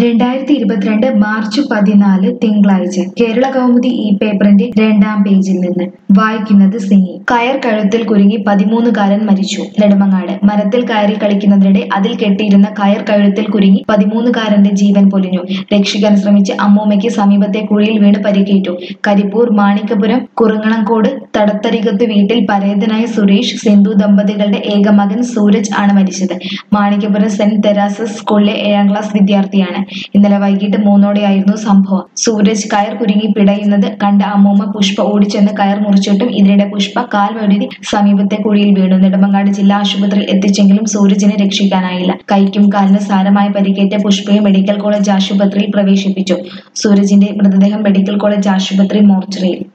2022 March 14 തിങ്കളാഴ്ച കേരള കൗമുദി ഈ പേപ്പറിന്റെ 2-ാം പേജിൽ നിന്ന് വായിക്കുന്നത് സിനി. കയർ കഴുത്തിൽ കുരുങ്ങി 13-കാരൻ മരിച്ചു. നെടുമങ്ങാട്. മരത്തിൽ കയറി കളിക്കുന്നതിനിടെ അതിൽ കെട്ടിയിരുന്ന കയർ കഴുത്തിൽ കുരുങ്ങി 13-കാരന്റെ ജീവൻ പൊലിഞ്ഞു. രക്ഷിക്കാൻ ശ്രമിച്ച അമ്മൂമ്മയ്ക്ക് സമീപത്തെ കുഴിയിൽ വീണ് പരിക്കേറ്റു. കരിപ്പൂർ മാണിക്കപുരം കുറുങ്ങണംകോട് തടത്തരികത്ത് വീട്ടിൽ പരേതനായ സുരേഷ് സിന്ധു ദമ്പതികളുടെ ഏക മകൻ സൂരജ് ആണ് മരിച്ചത്. മാണിക്കപുരം സെന്റ് തെരേസസ് സ്കൂളിലെ 7-ാം ക്ലാസ് വിദ്യാർത്ഥിയാണ്. ഇന്നലെ വൈകിട്ട് 3-ഓടെയായിരുന്നു സംഭവം. സൂരജ് കയർ കുരുങ്ങി പിടയുന്നത് കണ്ട അമ്മൂമ്മ പുഷ്പ ഓടിച്ചെന്ന് കയർ മുറിച്ചിട്ടും ഇതിനിടെ പുഷ്പ കാൽ വഴുതി സമീപത്തെ കുഴിയിൽ വീണു. നെടുമങ്ങാട് ജില്ലാ ആശുപത്രിയിൽ എത്തിച്ചെങ്കിലും സൂരജിനെ രക്ഷിക്കാനായില്ല. കൈക്കും കാലിനും സാരമായി പരിക്കേറ്റ പുഷ്പയെ മെഡിക്കൽ കോളേജ് ആശുപത്രിയിൽ പ്രവേശിപ്പിച്ചു. സൂരജിന്റെ മൃതദേഹം മെഡിക്കൽ കോളേജ് ആശുപത്രി മോർച്ചറിയിൽ.